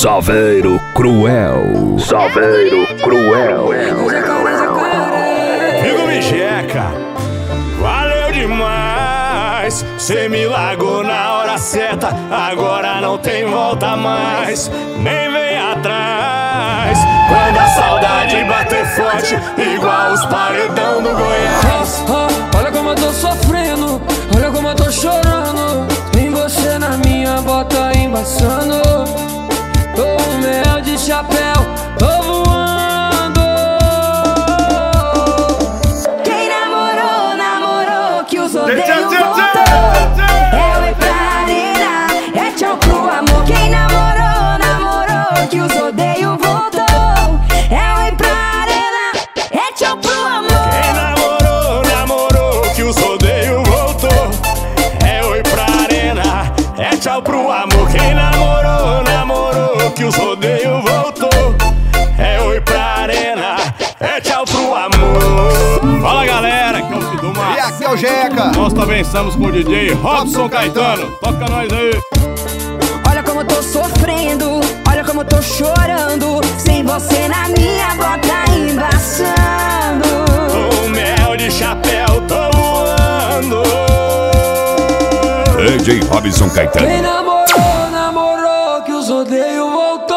Saveiro Cruel. Saveiro Cruel. Figo Mijeca, valeu demais. Cê me largou na hora certa, agora não tem volta mais. Nem vem atrás. Quando a saudade bater forte, igual os paredão do Goiás. Olha como eu tô sofrendo, olha como eu tô chorando. Tem você na minha bota embaçando. Tô um mel de chapéu, tô voando. Quem namorou, namorou, que os odeios voltou. É oi pra arena, é tchau pro amor. Quem namorou, namorou, que os odeios voltou. É oi pra arena, é tchau pro amor. Quem namorou, namorou, que os rodeios voltou. É oi pra arena, é tchau pro amor. Quem namorou, namorou, que os rodeios voltou. É oi pra arena, é tchau pro amor. Fala galera, aqui é o Siduma. E aqui é o Jeca. Nós também estamos com o DJ Robson Caetano. Toca nós aí. Olha como eu tô sofrendo, olha como eu tô chorando. Sem você na minha bota embaçando. Tô mel de chapéu, tô voando. DJ Robson Caetano. Quem namorou, namorou, que os odeios voltou.